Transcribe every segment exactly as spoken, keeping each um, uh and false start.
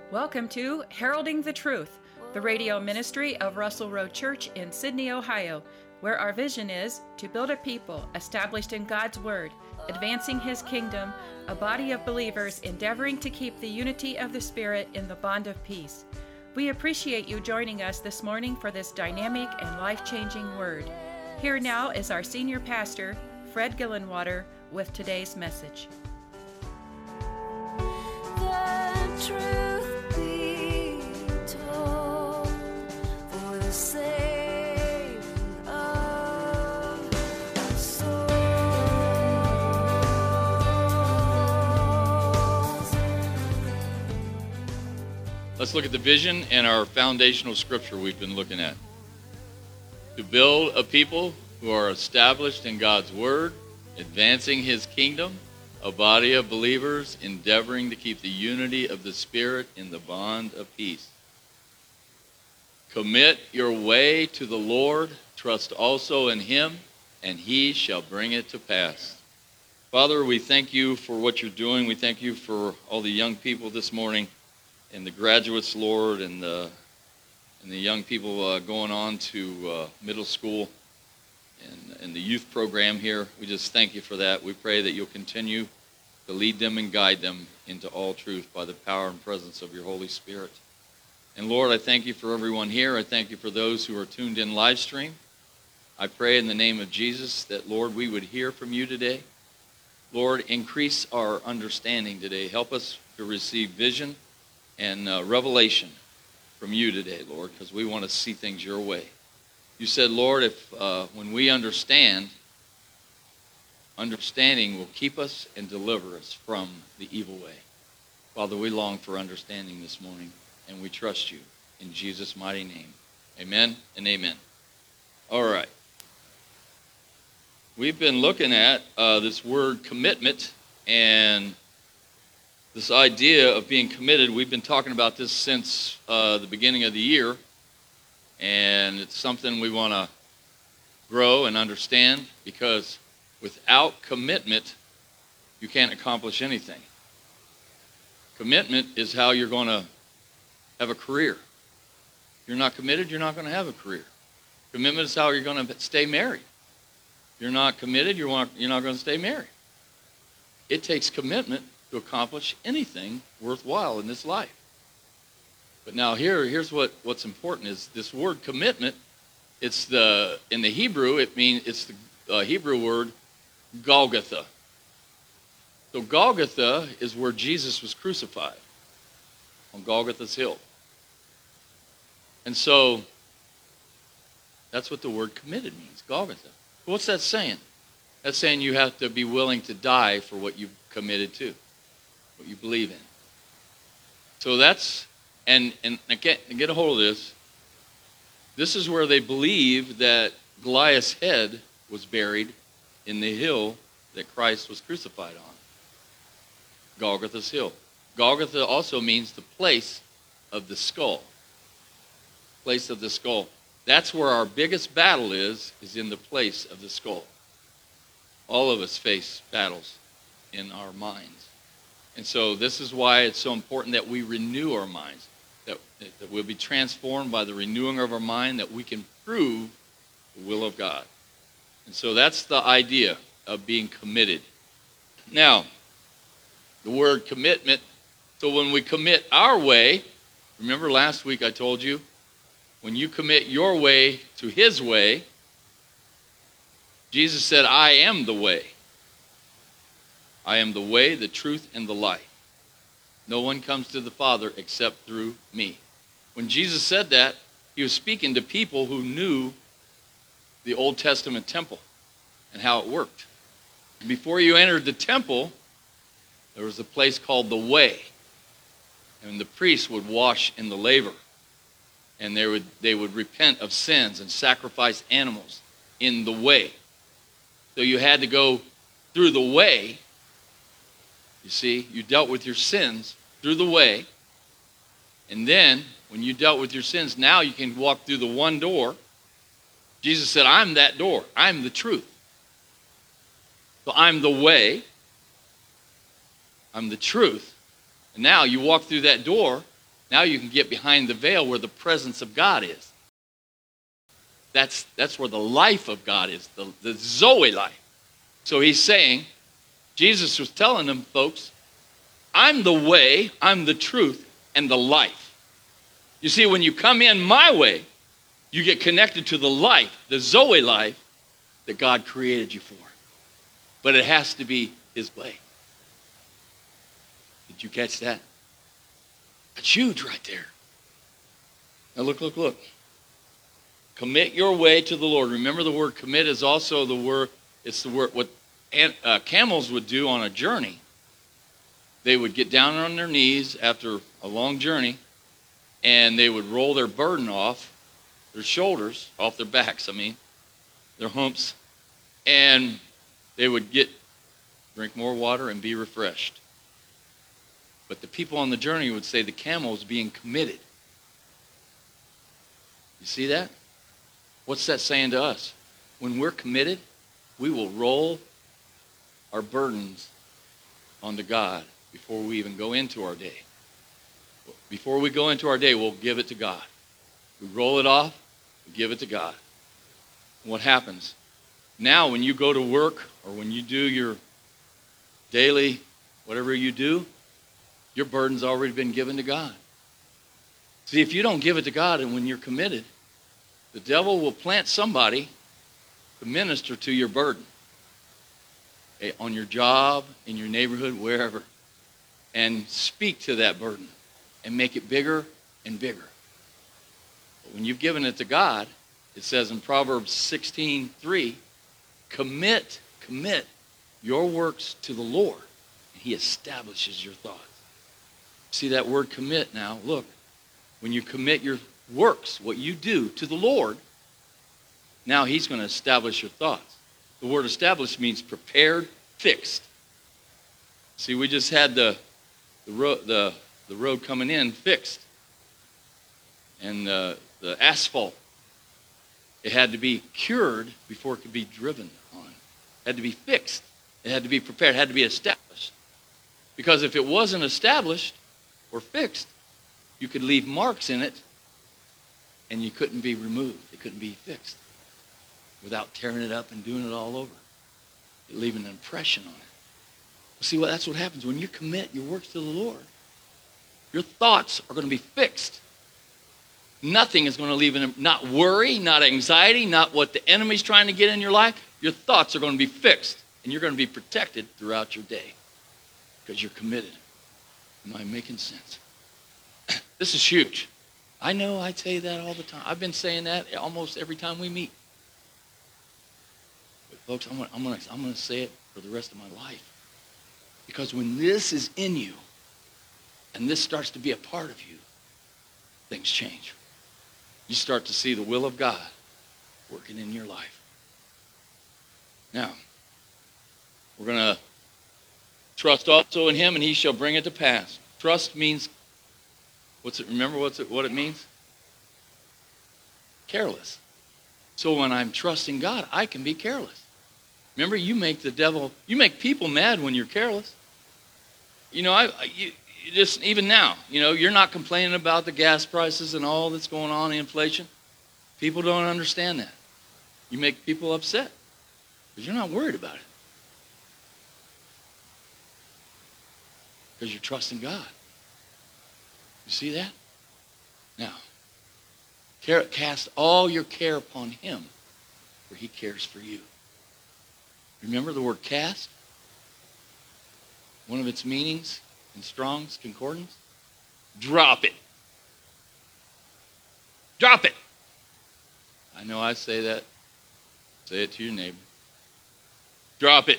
Welcome to Heralding the Truth, the radio ministry of Russell Road Church in Sydney, Ohio, where our vision is to build a people established in God's Word, advancing His kingdom, a body of believers endeavoring to keep the unity of the Spirit in the bond of peace. We appreciate you joining us this morning for this dynamic and life-changing word. Here now is our senior pastor, Fred Gillenwater, with today's message. The truth be told, for the saving of souls. Let's look at the vision and our foundational scripture we've been looking at. To build a people who are established in God's Word, advancing His kingdom, a body of believers endeavoring to keep the unity of the Spirit in the bond of peace. Commit your way to the Lord, trust also in Him, and He shall bring it to pass. Father, we thank you for what you're doing. We thank you for all the young people this morning and the graduates, Lord, and the, and the young people uh, going on to uh, middle school. And, and the youth program here. We just thank you for that. We pray that you'll continue to lead them and guide them into all truth by the power and presence of your Holy Spirit. And Lord, I thank you for everyone here. I thank you for those who are tuned in live stream. I pray in the name of Jesus that, Lord, we would hear from you today. Lord, increase our understanding today. Help us to receive vision and uh, revelation from you today, Lord, because we want to see things your way. You said, Lord, if uh, when we understand, understanding will keep us and deliver us from the evil way. Father, we long for understanding this morning, and we trust you in Jesus' mighty name. Amen and amen. All right. We've been looking at uh, this word commitment and this idea of being committed. We've been talking about this since uh, the beginning of the year. And it's something we want to grow and understand, because without commitment, you can't accomplish anything. Commitment is how you're going to have a career. If you're not committed, you're not going to have a career. Commitment is how you're going to stay married. If you're not committed, you're not, you're not going to stay married. It takes commitment to accomplish anything worthwhile in this life. But now here, here's what, what's important is this word commitment. It's the in the Hebrew. It means it's the uh, Hebrew word Golgotha. So Golgotha is where Jesus was crucified, on Golgotha's hill. And so that's what the word committed means, Golgotha. What's that saying? That's saying you have to be willing to die for what you've committed to, what you believe in. So that's. And, and get, get a hold of this. This is where they believe that Goliath's head was buried in the hill that Christ was crucified on. Golgotha's hill. Golgotha also means the place of the skull. Place of the skull. That's where our biggest battle is, is in the place of the skull. All of us face battles in our minds. And so this is why it's so important that we renew our minds. That, that we'll be transformed by the renewing of our mind, that we can prove the will of God. And so that's the idea of being committed. Now, the word commitment, so when we commit our way, remember last week I told you, when you commit your way to His way, Jesus said, I am the way. I am the way, the truth, and the life. No one comes to the Father except through me. When Jesus said that, He was speaking to people who knew the Old Testament temple and how it worked. Before you entered the temple, there was a place called the Way. And the priests would wash in the laver. And they would, they would repent of sins and sacrifice animals in the Way. So you had to go through the Way. You see, you dealt with your sins through the Way. And then, when you dealt with your sins, now you can walk through the one door. Jesus said, I'm that door. I'm the truth. So I'm the way. I'm the truth. And now you walk through that door, Now you can get behind the veil where the presence of God is. That's, that's where the life of God is, the, the Zoe life. So he's saying, Jesus was telling them, folks, I'm the way, I'm the truth, and the life. You see, when you come in my way, you get connected to the life, the Zoe life that God created you for. But it has to be his way. Did you catch that? That's huge right there. Now look, look, look. Commit your way to the Lord. Remember, the word commit is also the word, it's the word, what uh, camels would do on a journey. They would get down on their knees after a long journey, and they would roll their burden off their shoulders, off their backs, I mean, their humps, and they would get, drink more water and be refreshed. But the people on the journey would say the camel is being committed. You see that? What's that saying to us? When we're committed, we will roll our burdens onto God before we even go into our day. Before we go into our day, we'll give it to God. We roll it off, we give it to God. What happens? Now when you go to work or when you do your daily, whatever you do, your burden's already been given to God. See, if you don't give it to God and when you're committed, the devil will plant somebody to minister to your burden. Okay, on your job, in your neighborhood, wherever. And speak to that burden and make it bigger and bigger. But when you've given it to God, it says in Proverbs sixteen three, commit, commit your works to the Lord, and he establishes your thoughts. See that word commit now? Look, when you commit your works, what you do to the Lord, now he's going to establish your thoughts. The word established means prepared, fixed. See, we just had the the road, the, the road coming in fixed. And uh, the asphalt, it had to be cured before it could be driven on. It had to be fixed. It had to be prepared. It had to be established. Because if it wasn't established or fixed, you could leave marks in it and you couldn't be removed. It couldn't be fixed without tearing it up and doing it all over. It leaving an impression on it. See, well, that's what happens when you commit your works to the Lord. Your thoughts are going to be fixed. Nothing is going to leave in, not worry, not anxiety, not what the enemy's trying to get in your life. Your thoughts are going to be fixed, and you're going to be protected throughout your day because you're committed. Am I making sense? This is huge. I know I say that all the time. I've been saying that almost every time we meet. But folks, I'm going, I'm going to, I'm going to say it for the rest of my life. Because when this is in you, and this starts to be a part of you, things change. You start to see the will of God working in your life. Now, we're going to trust also in him, and he shall bring it to pass. Trust means, what's it? Remember what's it, what it means? Careless. So when I'm trusting God, I can be careless. Remember, you make the devil, you make people mad when you're careless. You know, I, you, you just even now, you know, you're not complaining about the gas prices and all that's going on, the inflation. People don't understand that. You make people upset because you're not worried about it. Because you're trusting God. You see that? Now, care, cast all your care upon him, for he cares for you. Remember the word cast? One of its meanings in Strong's Concordance? Drop it. Drop it. I know I say that. Say it to your neighbor. Drop it.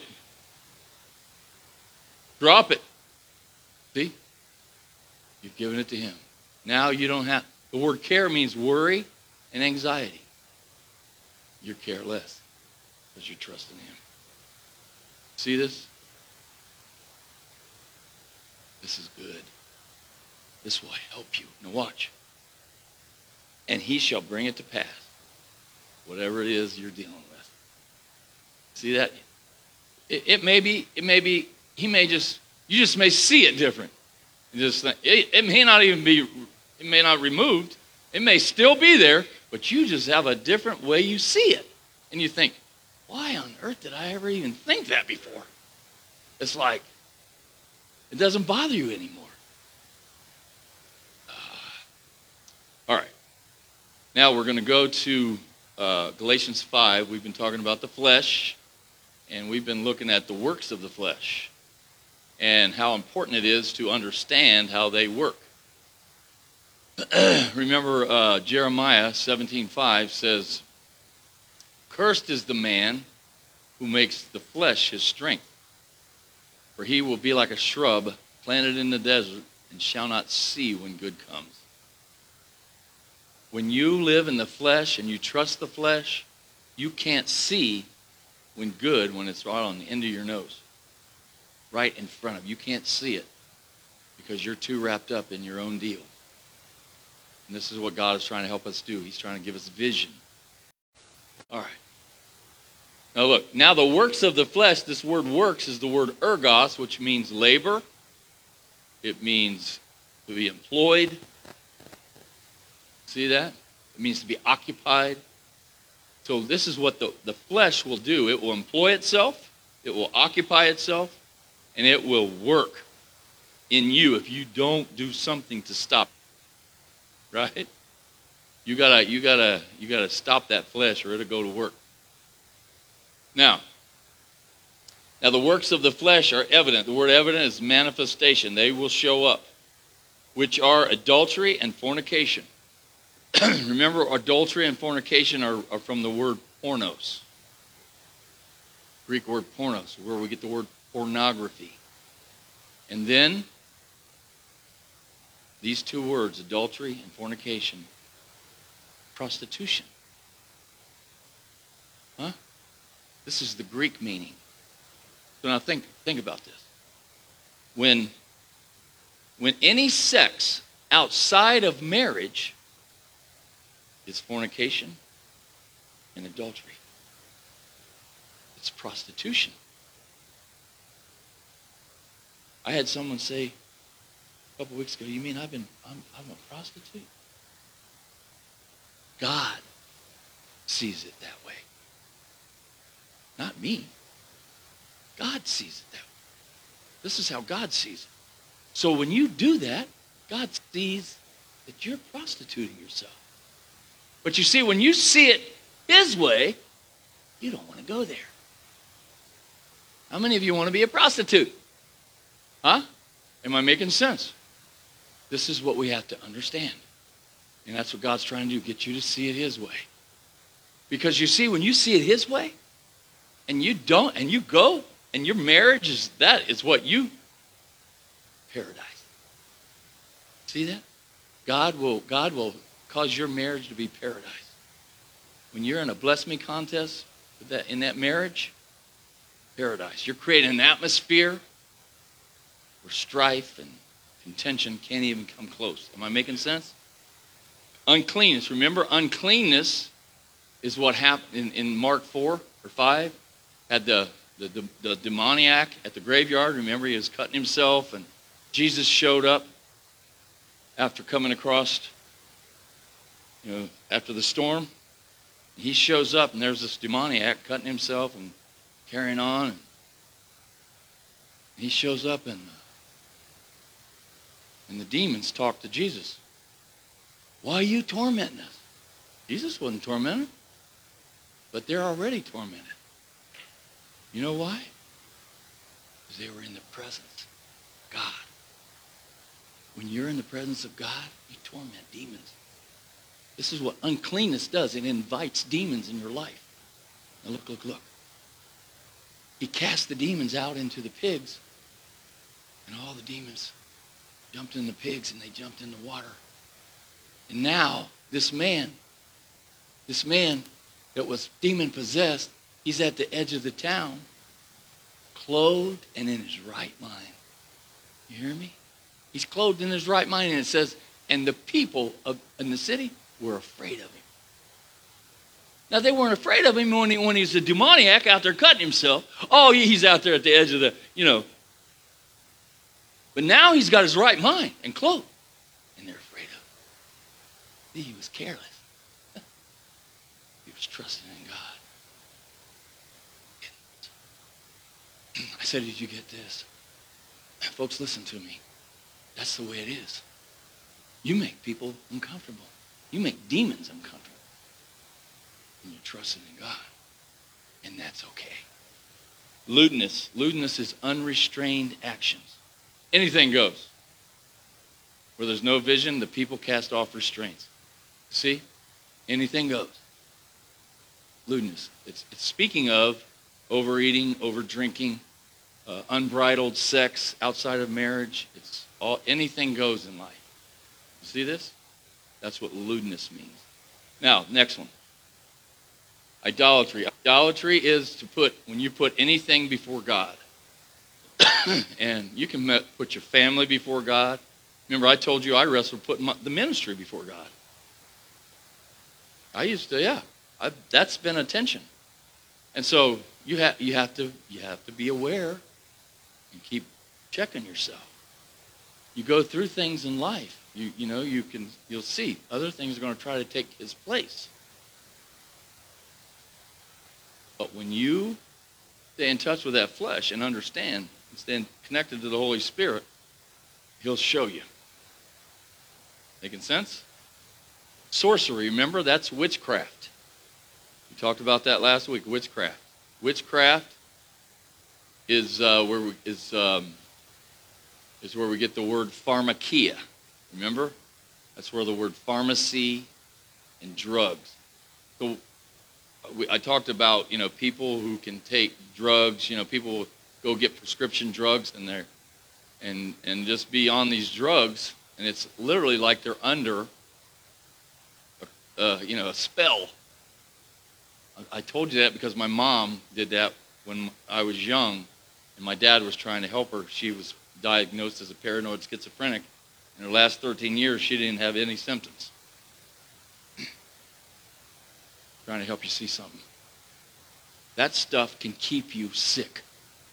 Drop it. See? You've given it to him. Now you don't have... The word care means worry and anxiety. You're careless because you're trusting him. See this? This is good. This will help you. Now watch. And he shall bring it to pass. Whatever it is you're dealing with. See that? It, it may be, it may be, he may just, you just may see it different. You just think, it, it may not even be It may not removed. It may still be there, but you just have a different way you see it. And you think, why on earth did I ever even think that before? It's like, it doesn't bother you anymore. Uh, all right. Now we're going to go to uh, Galatians five. We've been talking about the flesh, and we've been looking at the works of the flesh and how important it is to understand how they work. Remember, uh, Jeremiah seventeen five says, "Cursed is the man who makes the flesh his strength, for he will be like a shrub planted in the desert and shall not see when good comes." When you live in the flesh and you trust the flesh, you can't see when good, when it's right on the end of your nose, right in front of you. You can't see it because you're too wrapped up in your own deal. And this is what God is trying to help us do. He's trying to give us vision. All right. Now look, now the works of the flesh, this word works is the word ergos, which means labor. It means to be employed. See that? It means to be occupied. So this is what the, the flesh will do. It will employ itself, it will occupy itself, and it will work in you if you don't do something to stop it. Right? You gotta, you gotta, you gotta stop that flesh or it'll go to work. Now, now the works of the flesh are evident. The word evident is manifestation. They will show up, which are adultery and fornication. Remember, adultery and fornication are, are from the word pornos. Greek word pornos, where we get the word pornography. And then these two words, adultery and fornication, prostitution. Huh? This is the Greek meaning. So now think, think about this. When, when any sex outside of marriage is fornication and adultery, it's prostitution. I had someone say, a couple weeks ago, "You mean I've been, I'm, I'm a prostitute?" God sees it that way. Not me. God sees it that way. This is how God sees it. So when you do that, God sees that you're prostituting yourself. But you see, when you see it His way, you don't want to go there. How many of you want to be a prostitute? Huh? Am I making sense? This is what we have to understand. And that's what God's trying to do, get you to see it His way. Because you see, when you see it His way, and you don't, and you go, and your marriage is that, is what you, paradise. See that? God will, God will cause your marriage to be paradise. When you're in a bless me contest with that, in that marriage, paradise. You're creating an atmosphere where strife and contention can't even come close. Am I making sense? Uncleanness. Remember, uncleanness is what happened in, in Mark four or five. Had the, the, the, the demoniac at the graveyard. Remember, he was cutting himself, and Jesus showed up after coming across, you know, after the storm. He shows up, and there's this demoniac cutting himself and carrying on. And he shows up, and And the demons talk to Jesus. "Why are you tormenting us?" Jesus wasn't tormented, but they're already tormented. You know why? Because they were in the presence of God. When you're in the presence of God, you torment demons. This is what uncleanness does. It invites demons in your life. Now look, look, look. He cast the demons out into the pigs, and all the demons jumped in the pigs, and they jumped in the water. And now, this man, this man that was demon-possessed, he's at the edge of the town, clothed and in his right mind. You hear me? He's clothed in his right mind, and it says, and the people of, in the city were afraid of him. Now, they weren't afraid of him when, he, when he's a demoniac out there cutting himself. Oh, he's out there at the edge of the, you know. But now he's got his right mind and clothed, and they're afraid of him. He was careless. He was trusting in God. I said, did you get this? Folks, listen to me. That's the way it is. You make people uncomfortable. You make demons uncomfortable. And you're trusting in God. And that's okay. Lewdness. Lewdness is unrestrained actions. Anything goes. Where there's no vision, the people cast off restraints. See? Anything goes. Lewdness. It's, it's speaking of overeating, over-drinking, uh, unbridled sex outside of marriage. It's all anything goes in life. You see this? That's what lewdness means. Now, next one. Idolatry. Idolatry is to put, when you put anything before God. And you can put your family before God. Remember, I told you I wrestled putting my, the ministry before God. I used to, yeah. I, that's been a tension. And so you have you have to you have to be aware and keep checking yourself. You go through things in life. You you know you can you'll see other things are going to try to take his place. But when you stay in touch with that flesh and understand and stay connected to the Holy Spirit, he'll show you. Making sense? Sorcery, remember, that's witchcraft. We talked about that last week, witchcraft. Witchcraft is uh, where we, is um, is where we get the word pharmakia. Remember? That's where the word pharmacy and drugs. So we, I talked about, you know, people who can take drugs. You know, people go get prescription drugs and they're and and just be on these drugs, and it's literally like they're under, a, uh, you know, a spell. I, I told you that because my mom did that when I was young, and my dad was trying to help her. She was diagnosed as a paranoid schizophrenic. In her last thirteen years, she didn't have any symptoms. Trying to help you see something. That stuff can keep you sick.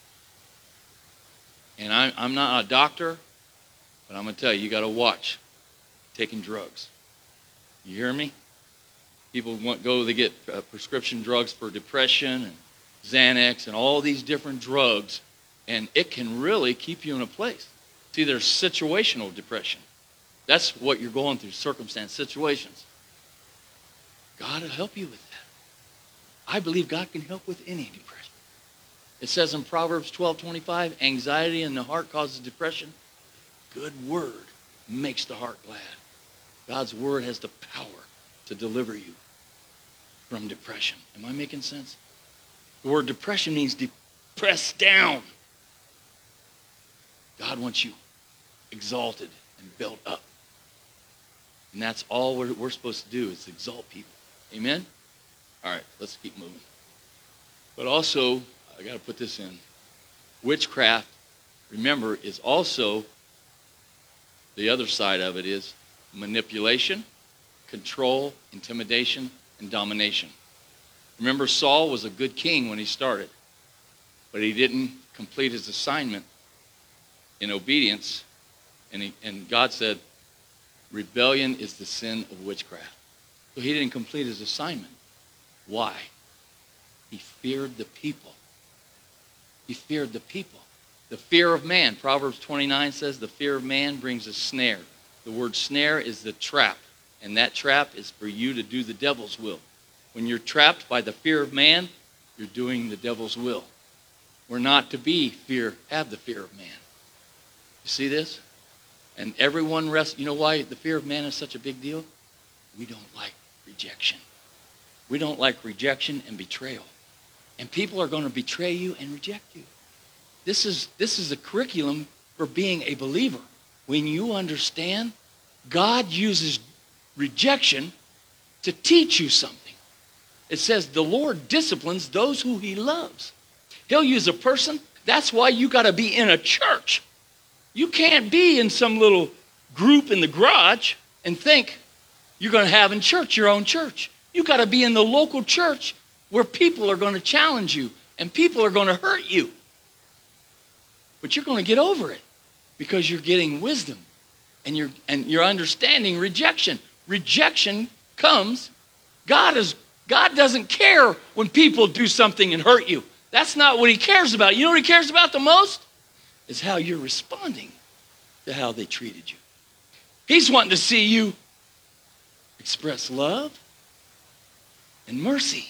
And I, I'm not a doctor, but I'm going to tell you, you got to watch taking drugs. You hear me? People want go, they get uh, prescription drugs for depression and Xanax and all these different drugs, and it can really keep you in a place. See, there's situational depression. That's what you're going through, circumstance, situations. God will help you with that. I believe God can help with any depression. It says in Proverbs twelve twenty-five, anxiety in the heart causes depression. Good word makes the heart glad. God's word has the power to deliver you from depression. Am I making sense? The word depression means depressed down. God wants you exalted and built up. And that's all we're, we're supposed to do is exalt people. Amen? All right, let's keep moving. But also, I got to put this in. Witchcraft, remember, is also, the other side of it is manipulation, control, intimidation, and domination. Remember, Saul was a good king when he started, but he didn't complete his assignment in obedience, and, he, and God said, rebellion is the sin of witchcraft. So he didn't complete his assignment. Why? He feared the people. He feared the people. The fear of man. Proverbs twenty-nine says the fear of man brings a snare. The word snare is the trap. And that trap is for you to do the devil's will. When you're trapped by the fear of man, you're doing the devil's will. We're not to be fear, have the fear of man. You see this? And everyone rests. You know why the fear of man is such a big deal? We don't like rejection. We don't like rejection and betrayal. And people are going to betray you and reject you. This is, this is a curriculum for being a believer. When you understand, God uses rejection to teach you something. It says the Lord disciplines those who he loves. He'll use a person. That's why you got to be in a church. You can't be in some little group in the garage and think you're going to have in church your own church. You got to be in the local church where people are going to challenge you and people are going to hurt you. But you're going to get over it because you're getting wisdom and you're and you're understanding rejection. rejection comes, God is God doesn't care when people do something and hurt you. That's not what he cares about. You know what he cares about the most? Is how you're responding to how they treated you. He's wanting to see you express love and mercy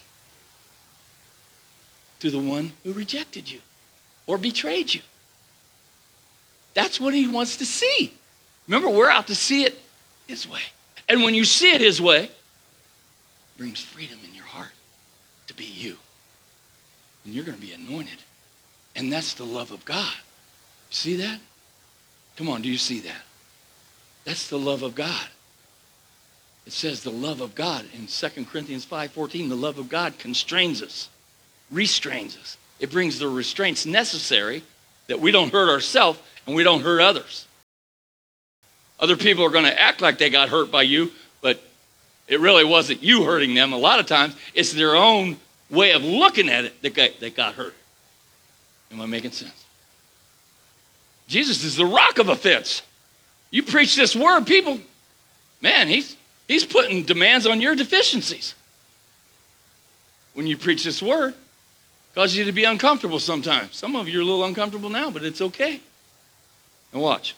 to the one who rejected you or betrayed you. That's what he wants to see. Remember, we're out to see it his way. And when you see it his way, it brings freedom in your heart to be you. And you're going to be anointed. And that's the love of God. See that? Come on, do you see that? That's the love of God. It says the love of God in Second Corinthians five fourteen, the love of God constrains us, restrains us. It brings the restraints necessary that we don't hurt ourselves and we don't hurt others. Other people are going to act like they got hurt by you, but it really wasn't you hurting them. A lot of times, it's their own way of looking at it that got, that got hurt. Am I making sense? Jesus is the rock of offense. You preach this word, people, man, he's he's putting demands on your deficiencies. When you preach this word, it causes you to be uncomfortable sometimes. Some of you are a little uncomfortable now, but it's okay. And watch.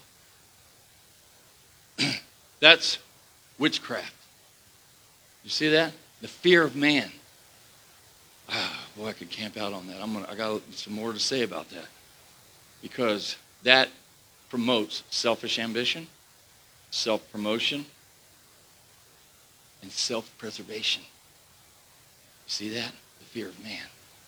That's witchcraft. You see that? The fear of man. Ah, boy, I could camp out on that. I'm gonna, I got some more to say about that. Because that promotes selfish ambition, self-promotion, and self-preservation. You see that? The fear of man.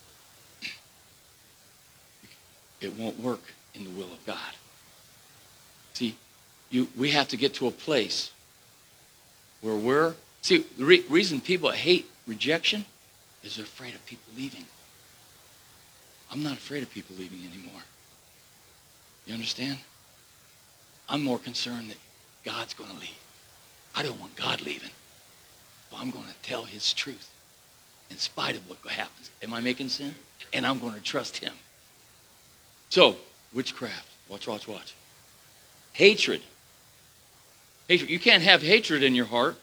It won't work in the will of God. See, you, we have to get to a place where we're... See, the re- reason people hate rejection is they're afraid of people leaving. I'm not afraid of people leaving anymore. You understand? I'm more concerned that God's going to leave. I don't want God leaving. But I'm going to tell his truth in spite of what happens. Am I making sense? And I'm going to trust him. So, witchcraft. Watch, watch, watch. Hatred. Hatred. You can't have hatred in your heart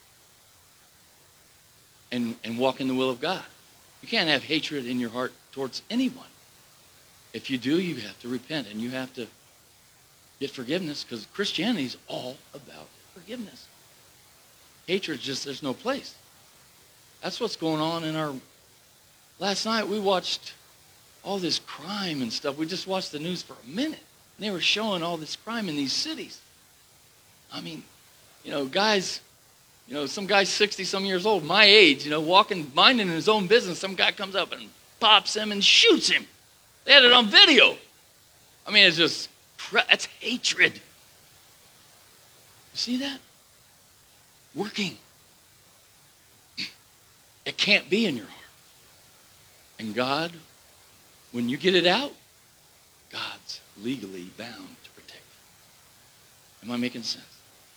and, and walk in the will of God. You can't have hatred in your heart towards anyone. If you do, you have to repent and you have to get forgiveness, because Christianity is all about forgiveness. Hatred, just, there's no place. That's what's going on in our... Last night we watched all this crime and stuff. We just watched the news for a minute. And they were showing all this crime in these cities. I mean, you know, guys, you know, some guy's sixty-some years old, my age, you know, walking, minding his own business. Some guy comes up and pops him and shoots him. They had it on video. I mean, it's just, that's hatred. You see that? Working. It can't be in your heart. And God, when you get it out, God's legally bound to protect you. Am I making sense?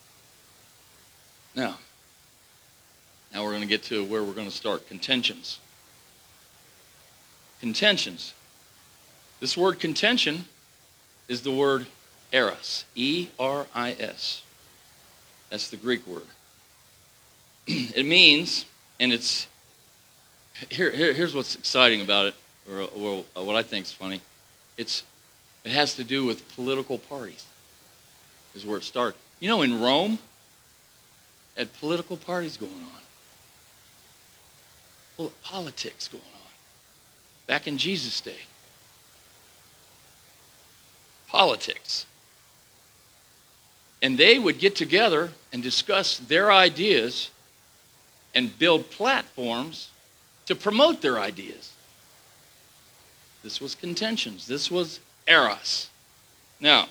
Now, now we're going to get to where we're going to start. Contentions. Contentions. This word contention is the word eros, E R I S. That's the Greek word. It means, and it's, here, here, here's what's exciting about it, or, or what I think is funny. It's, it has to do with political parties, is where it started. You know, in Rome, had political parties going on. Well, politics going on. Back in Jesus' day. Politics. And they would get together and discuss their ideas and build platforms to promote their ideas. This was contentions. This was eros. Now,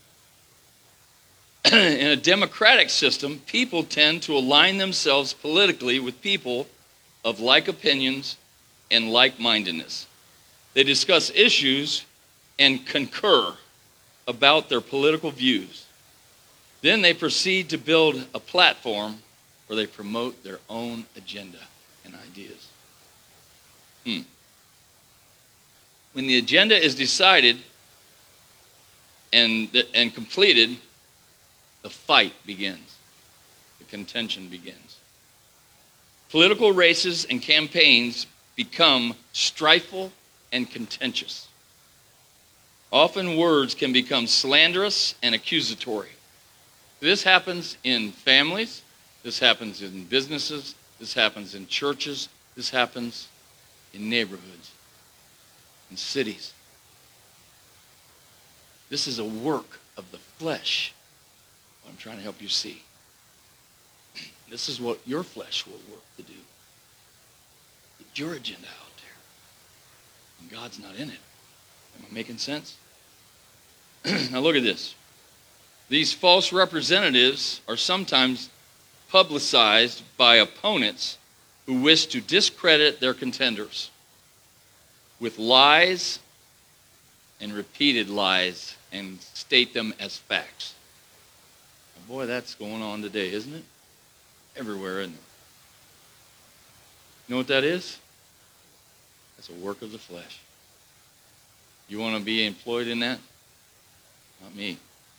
in a democratic system, people tend to align themselves politically with people of like opinions and like-mindedness. They discuss issues and concur about their political views. Then they proceed to build a platform where they promote their own agenda and ideas. Hmm. When the agenda is decided and, and completed, the fight begins. contention begins. Political races and campaigns become strifeful and contentious. Often words can become slanderous and accusatory. This happens in families, this happens in businesses, this happens in churches, this happens in neighborhoods, in cities. This is a work of the flesh, what I'm trying to help you see. This is what your flesh will work to do. Get your agenda out there. And God's not in it. Am I making sense? Now look at this. These false representatives are sometimes publicized by opponents who wish to discredit their contenders with lies and repeated lies and state them as facts. And boy, that's going on today, isn't it? Everywhere, isn't it? You know what that is? That's a work of the flesh. You want to be employed in that? Not me.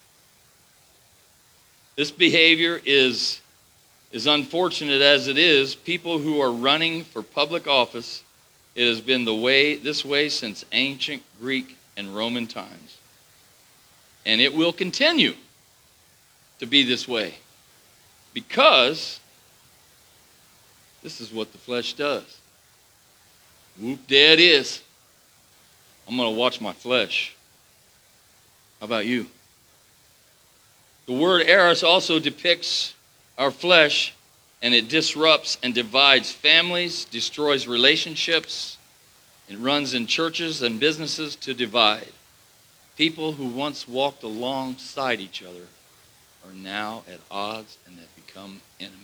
This behavior is, as unfortunate as it is, people who are running for public office, it has been the way this way since ancient Greek and Roman times. And it will continue to be this way. Because this is what the flesh does. Whoop, there it is. I'm going to watch my flesh. How about you? The word eros also depicts our flesh, and it disrupts and divides families, destroys relationships. It runs in churches and businesses to divide. People who once walked alongside each other are now at odds and have become enemies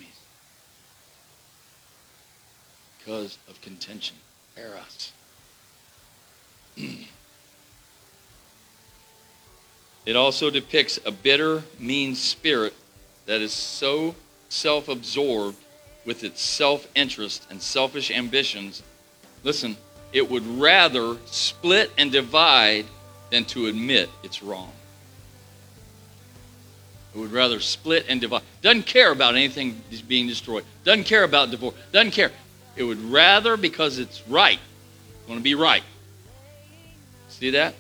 because of contention. Eros. It also depicts a bitter, mean spirit that is so self-absorbed with its self-interest and selfish ambitions. Listen, it would rather split and divide than to admit it's wrong. It would rather split and divide. Doesn't care about anything being destroyed. Doesn't care about divorce. Doesn't care. It would rather, because it's right, want to be right. See that?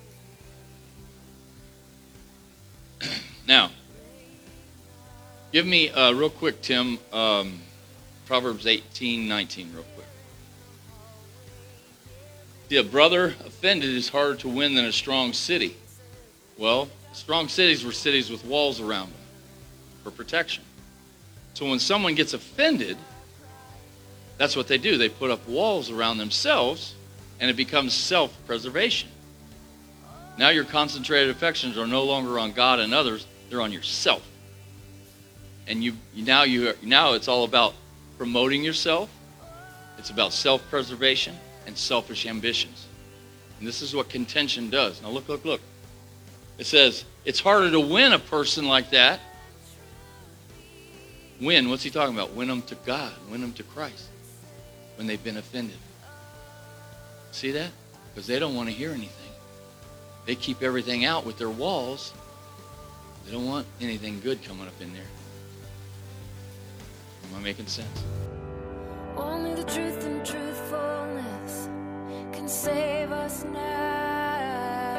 Now, give me uh, real quick, Tim, um, Proverbs eighteen nineteen, real quick. See, a brother offended is harder to win than a strong city. Well, strong cities were cities with walls around them for protection. So when someone gets offended, that's what they do. They put up walls around themselves, and it becomes self-preservation. Now your concentrated affections are no longer on God and others; they're on yourself. And you now you now it's all about promoting yourself. It's about self-preservation and selfish ambitions. And this is what contention does. Now look, look, look. It says it's harder to win a person like that. Win, what's he talking about? Win them to God, win them to Christ when they've been offended. See that? Because they don't want to hear anything. They keep everything out with their walls. They don't want anything good coming up in there. Am I making sense? Only the truth and truthfulness can save us now.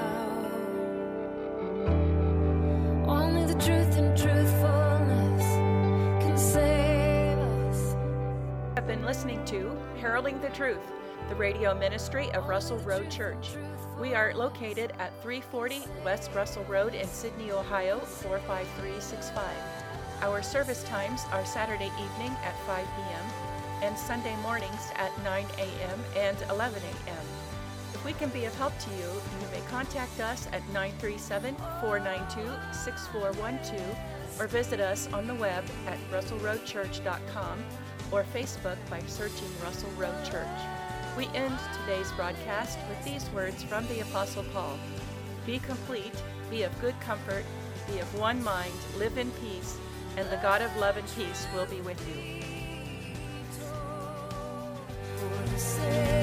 Only the truth and truthfulness can save us. I've been listening to Heralding the Truth, the radio ministry of Russell Road Church. We are located at three forty West Russell Road in Sydney, Ohio, four five three six five. Our service times are Saturday evening at five p.m. and Sunday mornings at nine a.m. and eleven a.m. If we can be of help to you, you may contact us at nine three seven, four nine two, six four one two or visit us on the web at russell road church dot com or Facebook by searching Russell Road Church. We end today's broadcast with these words from the Apostle Paul. Be complete, be of good comfort, be of one mind, live in peace, and the God of love and peace will be with you. For the sake